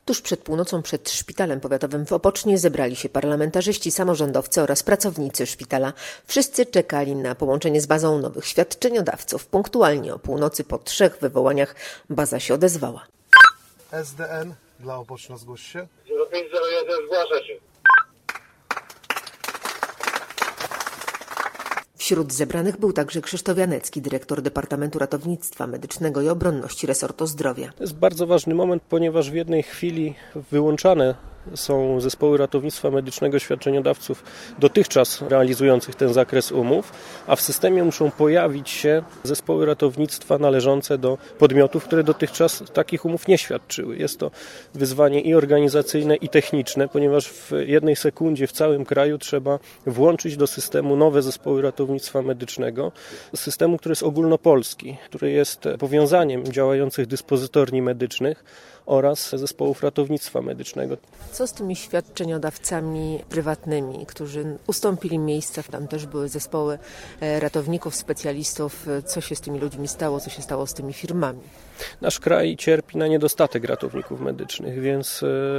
Tuż przed północą przed szpitalem powiatowym w Opocznie zebrali się parlamentarzyści, samorządowcy oraz pracownicy szpitala. Wszyscy czekali na połączenie z bazą nowych świadczeniodawców. Punktualnie o północy po 3 wywołaniach baza się odezwała. SDN dla Opoczna, zgłoś się. 0501, zgłasza się. Wśród zebranych był także Krzysztof Janecki, dyrektor Departamentu Ratownictwa Medycznego i Obronności resortu zdrowia. To jest bardzo ważny moment, ponieważ w jednej chwili wyłączane są zespoły ratownictwa medycznego świadczeniodawców dotychczas realizujących ten zakres umów, a w systemie muszą pojawić się zespoły ratownictwa należące do podmiotów, które dotychczas takich umów nie świadczyły. Jest to wyzwanie i organizacyjne, i techniczne, ponieważ w jednej sekundzie w całym kraju trzeba włączyć do systemu nowe zespoły ratownictwa medycznego, systemu, który jest ogólnopolski, który jest powiązaniem działających dyspozytorni medycznych oraz zespołów ratownictwa medycznego. Co z tymi świadczeniodawcami prywatnymi, którzy ustąpili miejsca? Tam też były zespoły ratowników, specjalistów. Co się z tymi ludźmi stało? Co się stało z tymi firmami? Nasz kraj cierpi na niedostatek ratowników medycznych, więc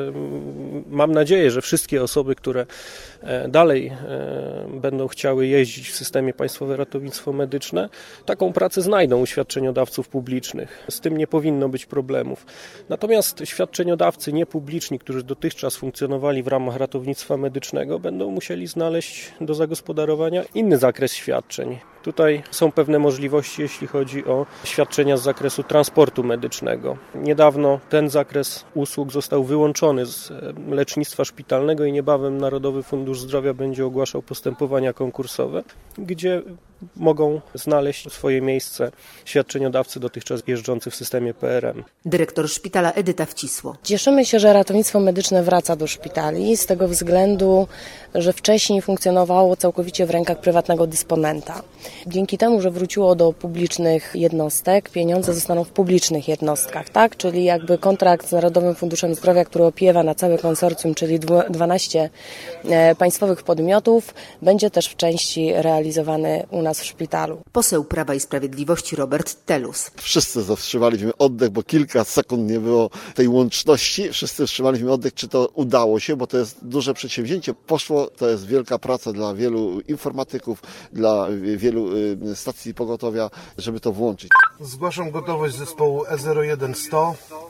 mam nadzieję, że wszystkie osoby, które dalej będą chciały jeździć w systemie Państwowe Ratownictwo Medyczne, taką pracę znajdą u świadczeniodawców publicznych. Z tym nie powinno być problemów. Natomiast świadczeniodawcy niepubliczni, którzy dotychczas funkcjonowali w ramach ratownictwa medycznego, będą musieli znaleźć do zagospodarowania inny zakres świadczeń. Tutaj są pewne możliwości, jeśli chodzi o świadczenia z zakresu transportu medycznego. Niedawno ten zakres usług został wyłączony z lecznictwa szpitalnego i niebawem Narodowy Fundusz Zdrowia będzie ogłaszał postępowania konkursowe, gdzie mogą znaleźć swoje miejsce świadczeniodawcy dotychczas jeżdżący w systemie PRM. Dyrektor szpitala Edyta Wcisło. Cieszymy się, że ratownictwo medyczne wraca do szpitali z tego względu, że wcześniej funkcjonowało całkowicie w rękach prywatnego dysponenta. Dzięki temu, że wróciło do publicznych jednostek, pieniądze zostaną w publicznych jednostkach, tak? Czyli jakby kontrakt z Narodowym Funduszem Zdrowia, który opiewa na całe konsorcjum, czyli 12 państwowych podmiotów, będzie też w części realizowany u nas w szpitalu. Poseł Prawa i Sprawiedliwości Robert Telus. Wszyscy zatrzymaliśmy oddech, bo kilka sekund nie było tej łączności. Wszyscy wstrzymaliśmy oddech, czy to udało się, bo to jest duże przedsięwzięcie. Poszło, to jest wielka praca dla wielu informatyków, dla wielu stacji pogotowia, żeby to włączyć. Zgłaszam gotowość zespołu E01100,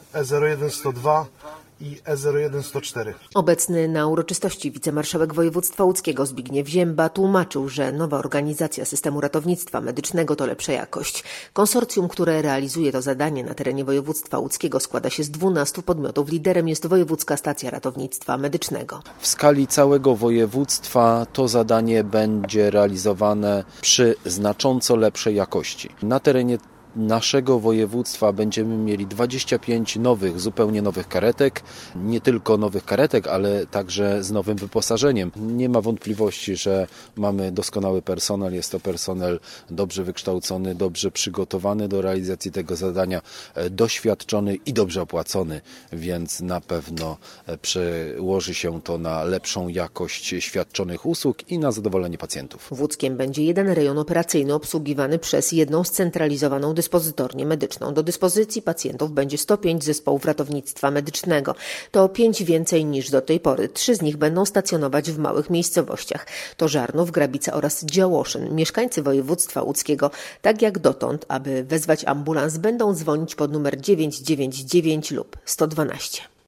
E01102 i E01104. Obecny na uroczystości wicemarszałek województwa łódzkiego Zbigniew Zięba tłumaczył, że nowa organizacja systemu ratownictwa medycznego to lepsza jakość. Konsorcjum, które realizuje to zadanie na terenie województwa łódzkiego, składa się z 12 podmiotów. Liderem jest Wojewódzka Stacja Ratownictwa Medycznego. W skali całego województwa to zadanie będzie realizowane przy znacząco lepszej jakości. Na terenie naszego województwa będziemy mieli 25 zupełnie nowych karetek. Nie tylko nowych karetek, ale także z nowym wyposażeniem. Nie ma wątpliwości, że mamy doskonały personel. Jest to personel dobrze wykształcony, dobrze przygotowany do realizacji tego zadania, doświadczony i dobrze opłacony, więc na pewno przełoży się to na lepszą jakość świadczonych usług i na zadowolenie pacjentów. W Łódzkiem będzie jeden rejon operacyjny obsługiwany przez jedną scentralizowaną dyspozytornię medyczną. Do dyspozycji pacjentów będzie 105 zespołów ratownictwa medycznego. To o 5 więcej niż do tej pory. 3 z nich będą stacjonować w małych miejscowościach. To Żarnów, Grabica oraz Działoszyn. Mieszkańcy województwa łódzkiego, tak jak dotąd, aby wezwać ambulans, będą dzwonić pod numer 999 lub 112.